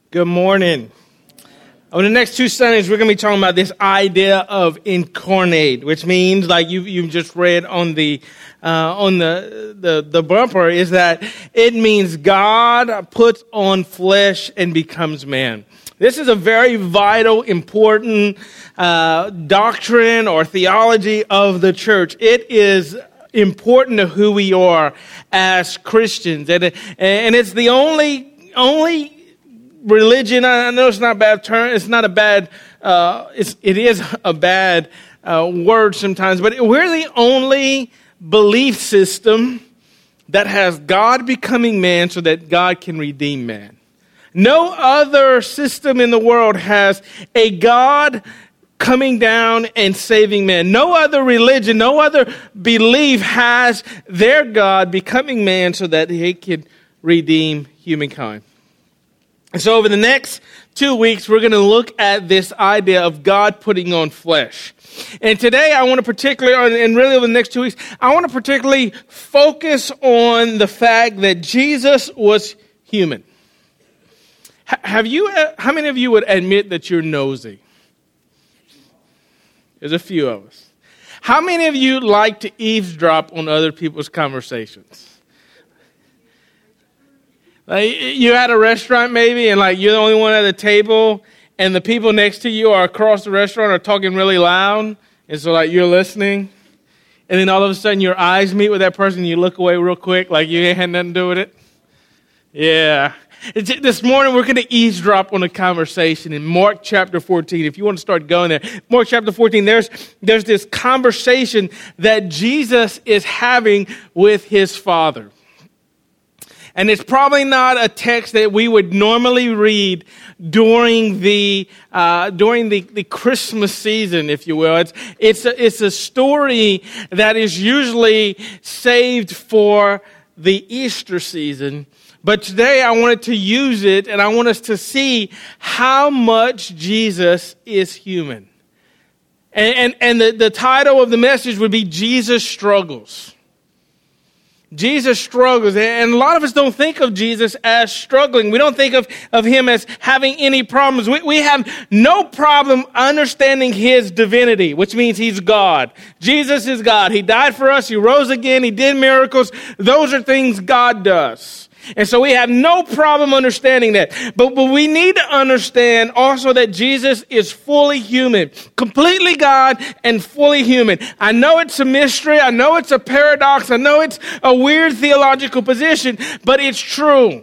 Good morning. Over the next 2 Sundays, we're going to be talking about this idea of incarnate, which means, like you just read on the bumper, is that it means God puts on flesh and becomes man. This is a very vital, important doctrine or theology of the church. It is important to who we are as Christians, and it's the only religion. I know it's not a bad term. It's not a bad. It is a bad word sometimes, but we're the only belief system that has God becoming man so that God can redeem man. No other system in the world has a God coming down and saving man. No other religion, no other belief has their God becoming man so that he can redeem humankind. And so over the next 2 weeks, we're going to look at this idea of God putting on flesh. And today I want to particularly, and really over the next 2 weeks, I want to particularly focus on the fact that Jesus was human. How many of you would admit that you're nosy? There's a few of us. How many of you like to eavesdrop on other people's conversations? Like you're at a restaurant maybe, and like you're the only one at the table, and the people next to you are across the restaurant are talking really loud, and so like you're listening, and then all of a sudden your eyes meet with that person, and you look away real quick like you ain't had nothing to do with it. Yeah. This morning we're going to eavesdrop on a conversation in Mark chapter 14. If you want to start going there, Mark chapter 14, there's this conversation that Jesus is having with his Father. And it's probably not a text that we would normally read during the Christmas season, if you will. It's a story that is usually saved for the Easter season. But today I wanted to use it, and I want us to see how much Jesus is human. And the title of the message would be Jesus Struggles. Jesus struggles, and a lot of us don't think of Jesus as struggling. We don't think of him as having any problems. We have no problem understanding his divinity, which means he's God. Jesus is God. He died for us. He rose again. He did miracles. Those are things God does. And so we have no problem understanding that. But we need to understand also that Jesus is fully human, completely God and fully human. I know it's a mystery. I know it's a paradox. I know it's a weird theological position, but it's true.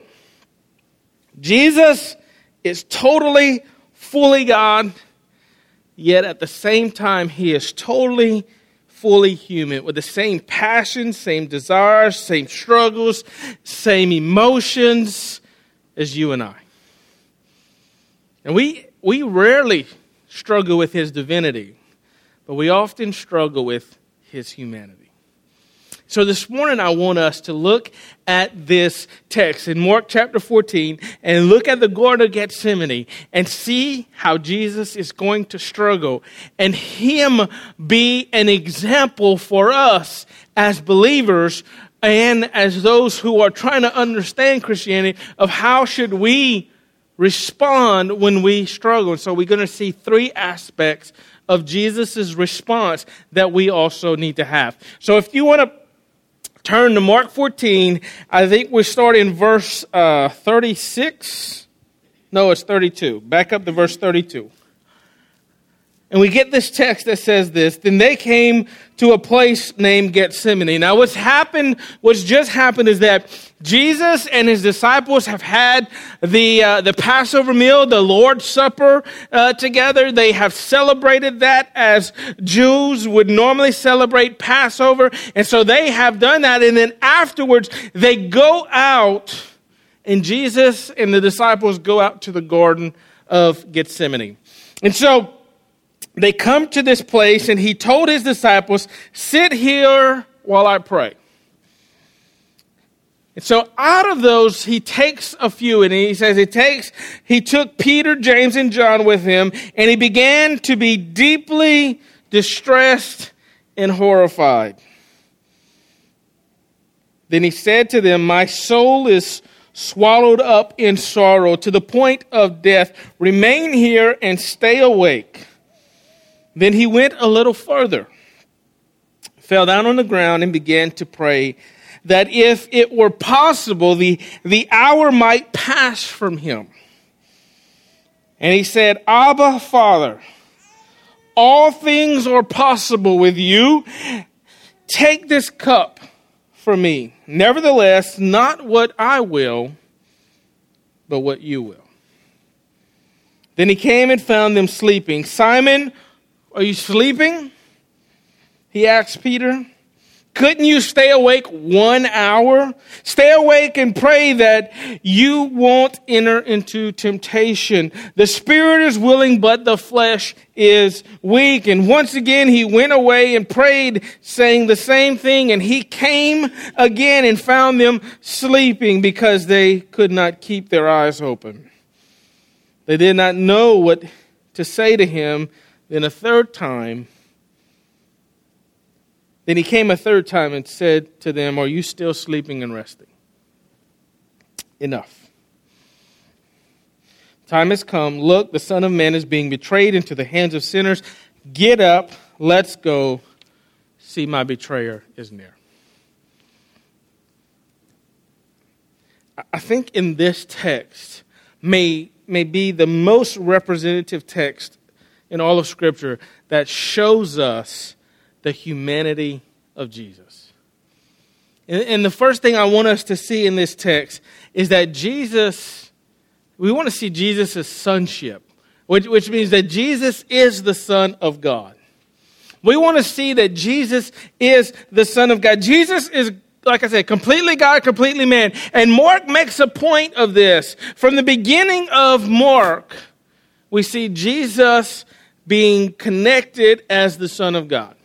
Jesus is totally, fully God, yet at the same time, he is totally fully human, with the same passions, same desires, same struggles, same emotions as you and I. And we rarely struggle with his divinity, but we often struggle with his humanity. So this morning I want us to look at this text in Mark chapter 14 and look at the Garden of Gethsemane and see how Jesus is going to struggle and him be an example for us as believers and as those who are trying to understand Christianity of how should we respond when we struggle. And so we're going to see 3 aspects of Jesus' response that we also need to have. So if you want to turn to Mark 14. I think we start in verse 36. No, it's 32. Back up to verse 32. And we get this text that says this. Then they came to a place named Gethsemane. Now what's just happened is that Jesus and his disciples have had the Passover meal, the Lord's Supper together. They have celebrated that as Jews would normally celebrate Passover. And so they have done that. And then afterwards, they go out, and Jesus and the disciples go out to the Garden of Gethsemane. And so they come to this place, and he told his disciples, "Sit here while I pray." And so out of those, he takes a few, and he says he took Peter, James, and John with him, and he began to be deeply distressed and horrified. Then he said to them, "My soul is swallowed up in sorrow to the point of death. Remain here and stay awake." Then he went a little further, fell down on the ground, and began to pray that if it were possible, the hour might pass from him. And he said, "Abba, Father, all things are possible with you. Take this cup from me. Nevertheless, not what I will, but what you will." Then he came and found them sleeping. "Simon, are you sleeping?" he asked Peter. "Couldn't you stay awake 1 hour? Stay awake and pray that you won't enter into temptation. The spirit is willing, but the flesh is weak." And once again he went away and prayed, saying the same thing. And he came again and found them sleeping, because they could not keep their eyes open. They did not know what to say to him. Then he came a third time and said to them, "Are you still sleeping and resting? Enough. Time has come. Look, the Son of Man is being betrayed into the hands of sinners. Get up, let's go. See, my betrayer is near." I think in this text may be the most representative text in all of Scripture that shows us the humanity of Jesus. And the first thing I want us to see in this text is that we want to see Jesus' sonship, which means that Jesus is the Son of God. We want to see that Jesus is the Son of God. Jesus is, like I said, completely God, completely man. And Mark makes a point of this. From the beginning of Mark, we see Jesus being connected as the Son of God.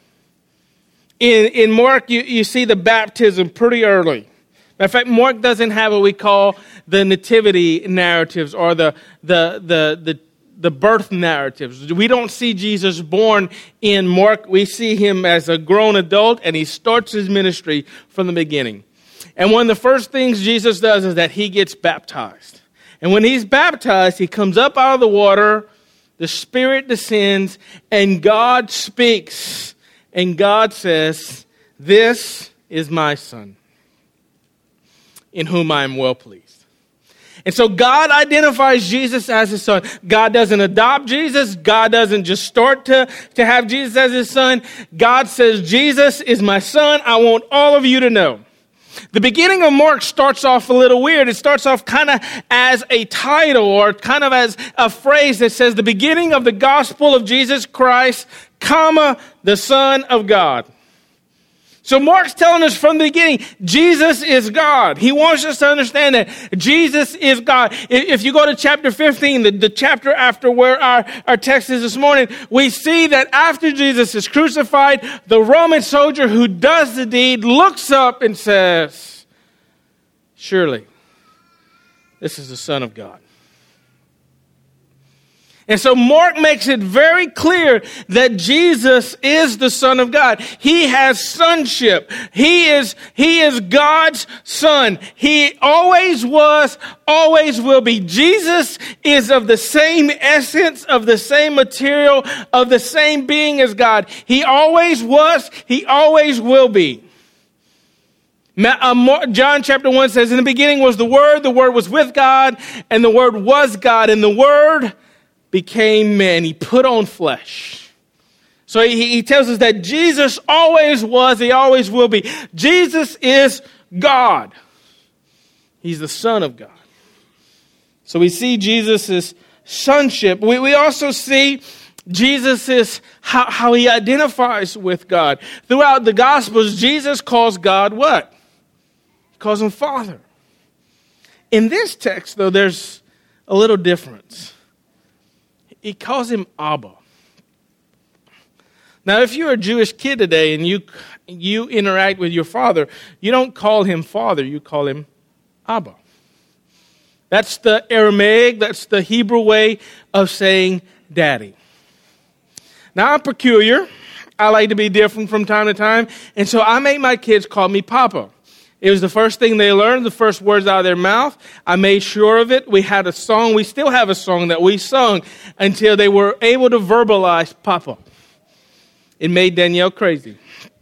In Mark, you see the baptism pretty early. In fact, Mark doesn't have what we call the nativity narratives or the birth narratives. We don't see Jesus born in Mark. We see him as a grown adult, and he starts his ministry from the beginning. And one of the first things Jesus does is that he gets baptized. And when he's baptized, he comes up out of the water, the Spirit descends, and God speaks. And God says, "This is my Son, in whom I am well pleased." And so God identifies Jesus as his Son. God doesn't adopt Jesus. God doesn't just start to have Jesus as his Son. God says, "Jesus is my Son. I want all of you to know." The beginning of Mark starts off a little weird. It starts off kind of as a title or kind of as a phrase that says the beginning of the gospel of Jesus Christ, comma, the Son of God. So Mark's telling us from the beginning, Jesus is God. He wants us to understand that Jesus is God. If you go to chapter 15, the chapter after where our text is this morning, we see that after Jesus is crucified, the Roman soldier who does the deed looks up and says, "Surely, this is the Son of God." And so Mark makes it very clear that Jesus is the Son of God. He has sonship. He is God's Son. He always was, always will be. Jesus is of the same essence, of the same material, of the same being as God. He always was, he always will be. John chapter 1 says, "In the beginning was the Word was with God, and the Word was God, and the Word became man." He put on flesh. So he tells us that Jesus always was, he always will be. Jesus is God. He's the Son of God. So we see Jesus' sonship. We also see Jesus' how he identifies with God. Throughout the Gospels, Jesus calls God what? He calls him Father. In this text, though, there's a little difference. He calls him Abba. Now, if you're a Jewish kid today and you interact with your father, you don't call him Father, you call him Abba. That's the Aramaic, that's the Hebrew way of saying daddy. Now, I'm peculiar. I like to be different from time to time, and so I make my kids call me Papa. It was the first thing they learned, the first words out of their mouth. I made sure of it. We had a song. We still have a song that we sung until they were able to verbalize Papa. It made Danielle crazy.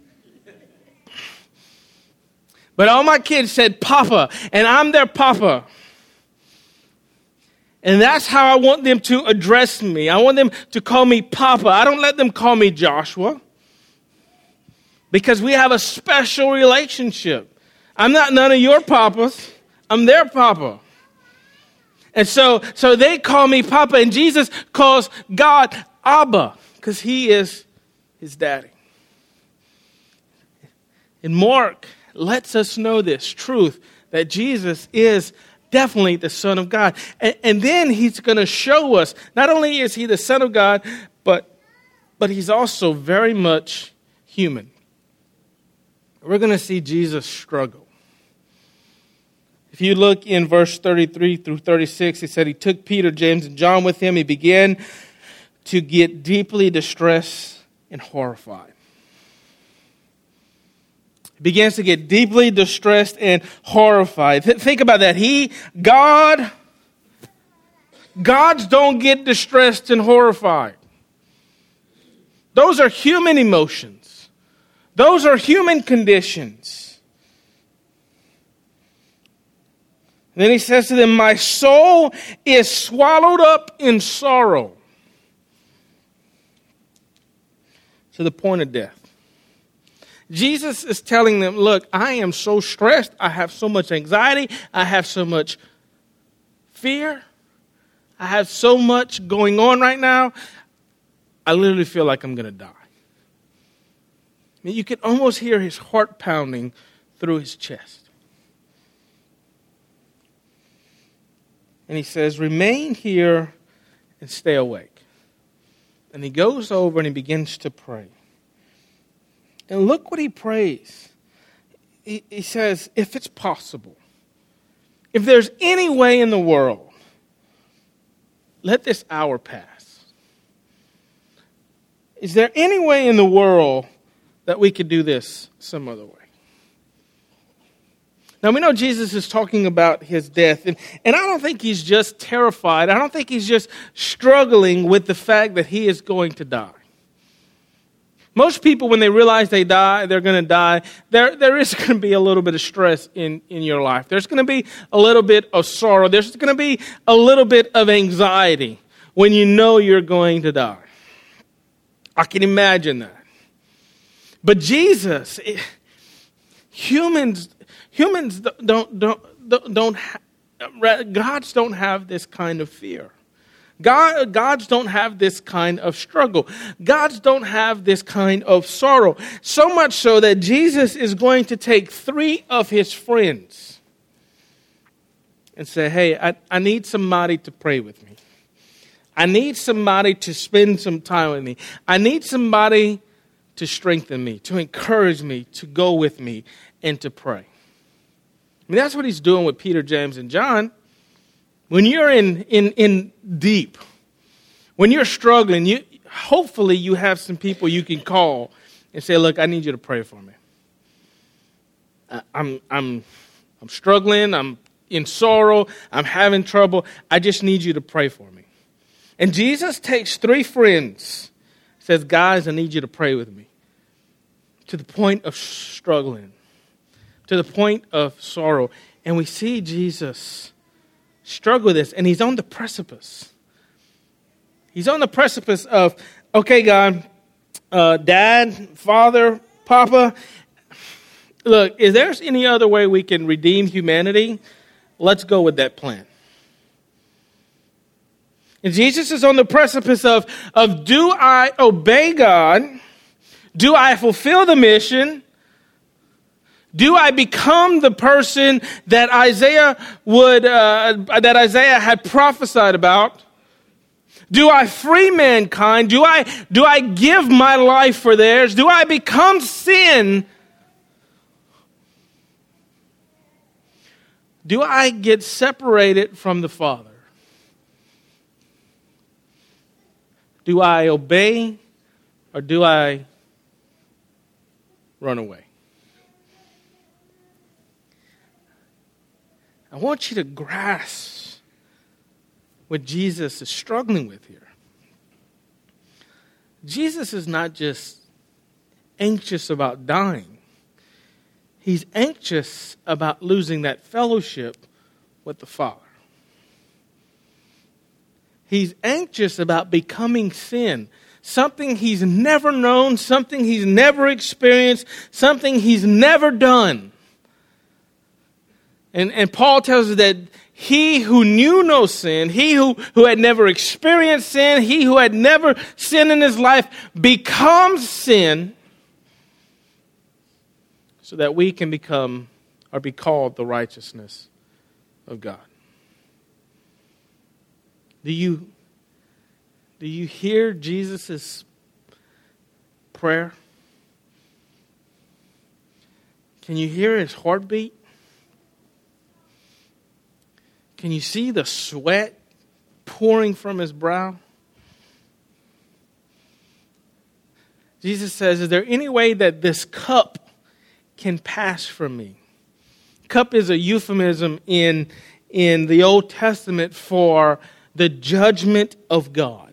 But all my kids said Papa, and I'm their Papa. And that's how I want them to address me. I want them to call me Papa. I don't let them call me Joshua, because we have a special relationship. I'm not none of your papas. I'm their Papa. And so they call me Papa, and Jesus calls God Abba, because he is his daddy. And Mark lets us know this truth, that Jesus is definitely the Son of God. And then he's going to show us, not only is he the Son of God, but he's also very much human. We're going to see Jesus struggle. If you look in verse 33 through 36, he said he took Peter, James, and John with him. He began to get deeply distressed and horrified. He begins to get deeply distressed and horrified. Think about that. Gods don't get distressed and horrified. Those are human emotions. Those are human conditions. And then he says to them, my soul is swallowed up in sorrow to the point of death. Jesus is telling them, look, I am so stressed. I have so much anxiety. I have so much fear. I have so much going on right now. I literally feel like I'm going to die. I mean, you could almost hear his heart pounding through his chest. And he says, remain here and stay awake. And he goes over and he begins to pray. And look what he prays. He says, if it's possible, if there's any way in the world, let this hour pass. Is there any way in the world that we could do this some other way? Now, we know Jesus is talking about his death, and I don't think he's just terrified. I don't think he's just struggling with the fact that he is going to die. Most people, when they realize they're going to die, there is going to be a little bit of stress in your life. There's going to be a little bit of sorrow. There's going to be a little bit of anxiety when you know you're going to die. I can imagine that. But Jesus, humans gods don't have this kind of fear. Gods don't have this kind of struggle. Gods don't have this kind of sorrow. So much so that Jesus is going to take 3 of his friends and say, hey, I need somebody to pray with me. I need somebody to spend some time with me. I need somebody to strengthen me, to encourage me, to go with me, and to pray. I mean, that's what he's doing with Peter, James, and John. When you're in deep, when you're struggling, hopefully you have some people you can call and say, look, I need you to pray for me. I'm struggling, I'm in sorrow, I'm having trouble. I just need you to pray for me. And Jesus takes 3 friends, says, guys, I need you to pray with me. To the point of struggling, to the point of sorrow. And we see Jesus struggle with this, and he's on the precipice. He's on the precipice of, okay, God, Dad, Father, Papa, look, if there's any other way we can redeem humanity, let's go with that plan. And Jesus is on the precipice of do I obey God? Do I fulfill the mission? Do I become the person that Isaiah had prophesied about? Do I free mankind? Do I give my life for theirs? Do I become sin? Do I get separated from the Father? Do I obey or do I run away? I want you to grasp what Jesus is struggling with here. Jesus is not just anxious about dying. He's anxious about losing that fellowship with the Father. He's anxious about becoming sin, something he's never known, something he's never experienced, something he's never done. And Paul tells us that he who knew no sin, he who had never experienced sin, he who had never sinned in his life becomes sin so that we can become or be called the righteousness of God. Do you hear Jesus' prayer? Can you hear his heartbeat? Can you see the sweat pouring from his brow? Jesus says, is there any way that this cup can pass from me? Cup is a euphemism in the Old Testament for the judgment of God.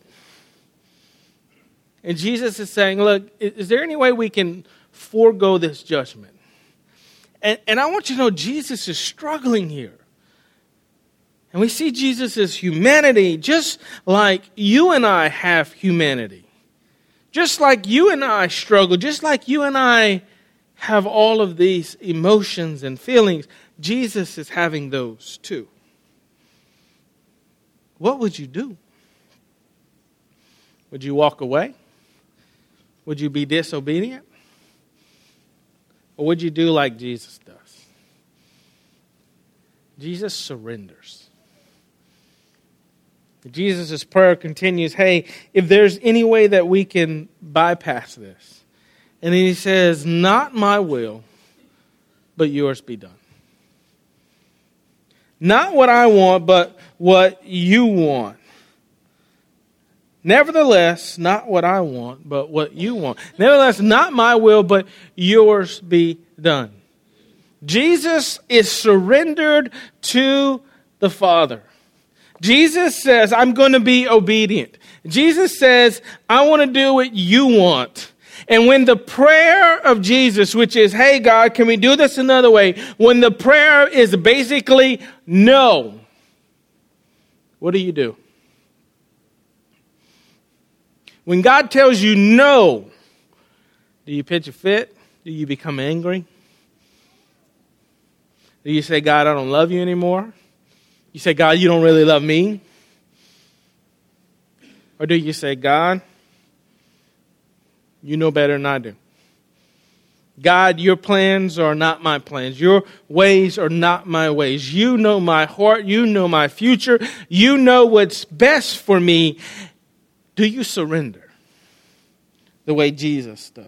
And Jesus is saying, look, is there any way we can forego this judgment? And I want you to know Jesus is struggling here. And we see Jesus' humanity just like you and I have humanity. Just like you and I struggle, just like you and I have all of these emotions and feelings, Jesus is having those too. What would you do? Would you walk away? Would you be disobedient? Or would you do like Jesus does? Jesus surrenders. Jesus' prayer continues, hey, if there's any way that we can bypass this. And then he says, not my will, but yours be done. Not what I want, but what you want. Nevertheless, not what I want, but what you want. Nevertheless, not my will, but yours be done. Jesus is surrendered to the Father. Jesus says, I'm going to be obedient. Jesus says, I want to do what you want. And when the prayer of Jesus, which is, hey, God, can we do this another way? When the prayer is basically no, what do? When God tells you no, do you pitch a fit? Do you become angry? Do you say, God, I don't love you anymore? You say, God, you don't really love me? Or do you say, God, you know better than I do? God, your plans are not my plans. Your ways are not my ways. You know my heart. You know my future. You know what's best for me. Do you surrender the way Jesus does?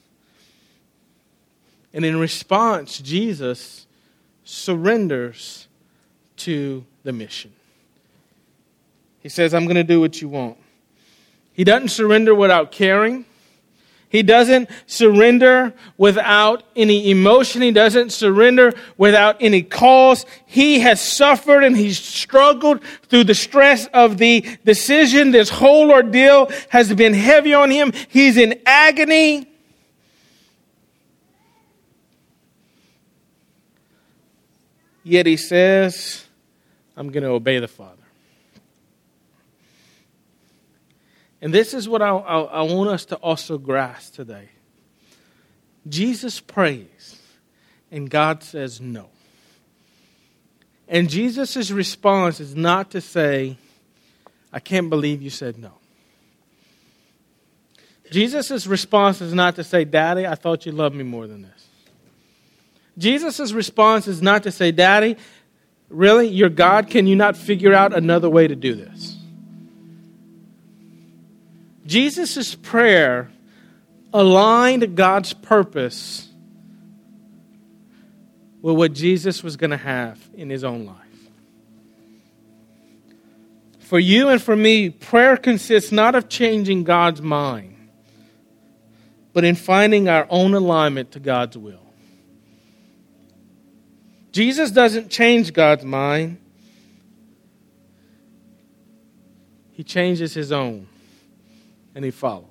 And in response, Jesus surrenders to the mission. He says, I'm going to do what you want. He doesn't surrender without caring. He doesn't surrender without any emotion. He doesn't surrender without any cause. He has suffered and he's struggled through the stress of the decision. This whole ordeal has been heavy on him. He's in agony. Yet he says, I'm going to obey the Father. And this is what I want us to also grasp today. Jesus prays, and God says no. And Jesus' response is not to say, I can't believe you said no. Jesus' response is not to say, Daddy, I thought you loved me more than this. Jesus' response is not to say, Daddy, really, you're God? Can you not figure out another way to do this? Jesus' prayer aligned God's purpose with what Jesus was going to have in his own life. For you and for me, prayer consists not of changing God's mind, but in finding our own alignment to God's will. Jesus doesn't change God's mind. He changes his own, and he follows.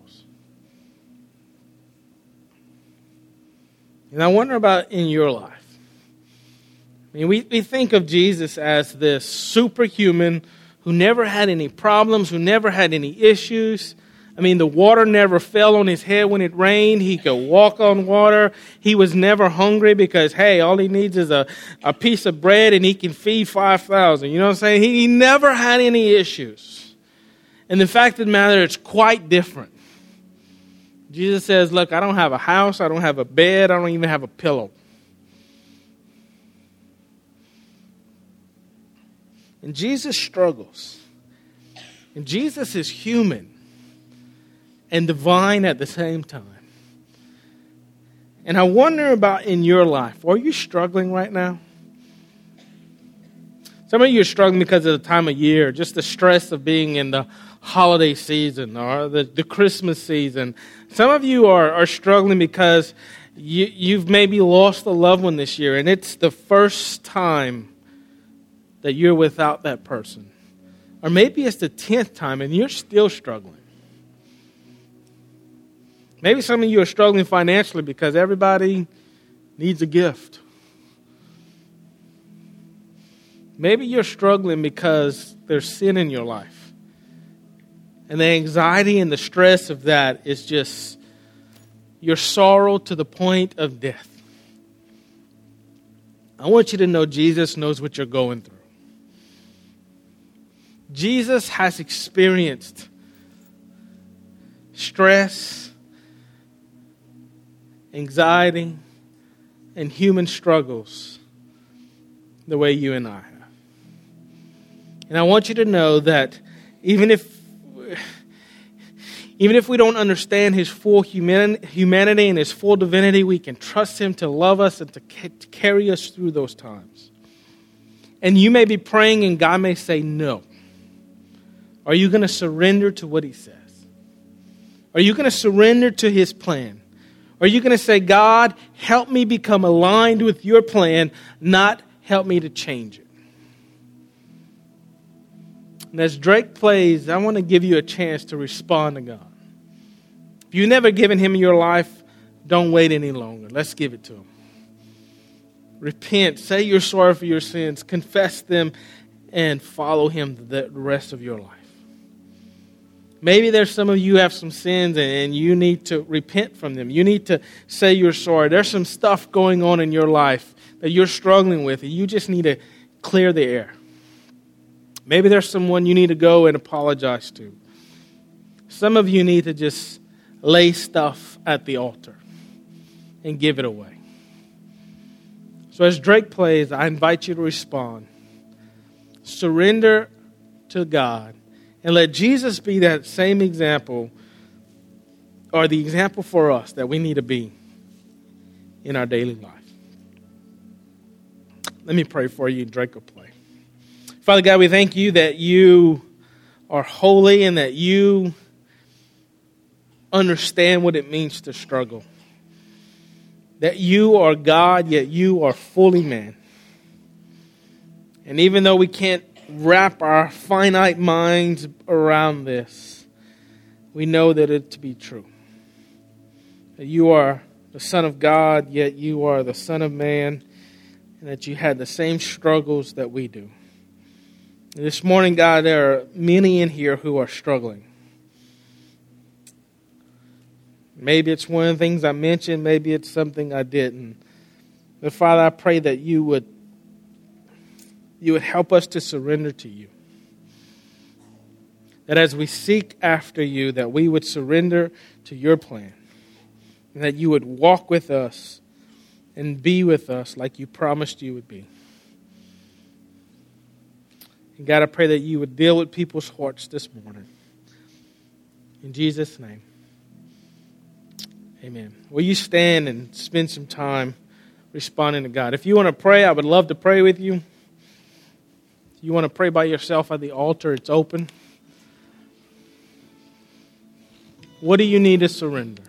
And I wonder about in your life. I mean, we think of Jesus as this superhuman who never had any problems, who never had any issues. I mean, the water never fell on his head when it rained. He could walk on water. He was never hungry because, hey, all he needs is a piece of bread and he can feed 5,000. You know what I'm saying? He never had any issues. And the fact of the matter, it's quite different. Jesus says, look, I don't have a house. I don't have a bed. I don't even have a pillow. And Jesus struggles. And Jesus is human and divine at the same time. And I wonder about in your life, are you struggling right now? Some of you are struggling because of the time of year, just the stress of being in the holiday season or the Christmas season. Some of you are struggling because you've maybe lost a loved one this year, and it's the first time that you're without that person. Or maybe it's the 10th time and you're still struggling. Maybe some of you are struggling financially because everybody needs a gift. Maybe you're struggling because there's sin in your life. And the anxiety and the stress of that is just your sorrow to the point of death. I want you to know Jesus knows what you're going through. Jesus has experienced stress, anxiety, and human struggles the way you and I have. And I want you to know that even if we don't understand his full humanity and his full divinity, we can trust him to love us and to carry us through those times. And you may be praying and God may say no. Are you going to surrender to what he says? Are you going to surrender to his plan? Are you going to say, God, help me become aligned with your plan, not help me to change it? And as Drake plays, I want to give you a chance to respond to God. If you've never given him your life, don't wait any longer. Let's give it to him. Repent. Say you're sorry for your sins. Confess them and follow him the rest of your life. Maybe there's some of you have some sins and you need to repent from them. You need to say you're sorry. There's some stuff going on in your life that you're struggling with and you just need to clear the air. Maybe there's someone you need to go and apologize to. Some of you need to just lay stuff at the altar and give it away. So as Drake plays, I invite you to respond. Surrender to God. And let Jesus be that same example, or the example for us that we need to be in our daily life. Let me pray for you, Drake will play. Father God, we thank you that you are holy and that you understand what it means to struggle. That you are God, yet you are fully man. And even though we can't wrap our finite minds around this, we know that it to be true. That you are the Son of God, yet you are the Son of Man, and that you had the same struggles that we do. And this morning, God, there are many in here who are struggling. Maybe it's one of the things I mentioned, maybe it's something I didn't. But Father, I pray that you would help us to surrender to you. That as we seek after you, that we would surrender to your plan. And that you would walk with us and be with us like you promised you would be. And God, I pray that you would deal with people's hearts this morning. In Jesus' name, amen. Will you stand and spend some time responding to God? If you want to pray, I would love to pray with you. If you want to pray by yourself at the altar, it's open. What do you need to surrender?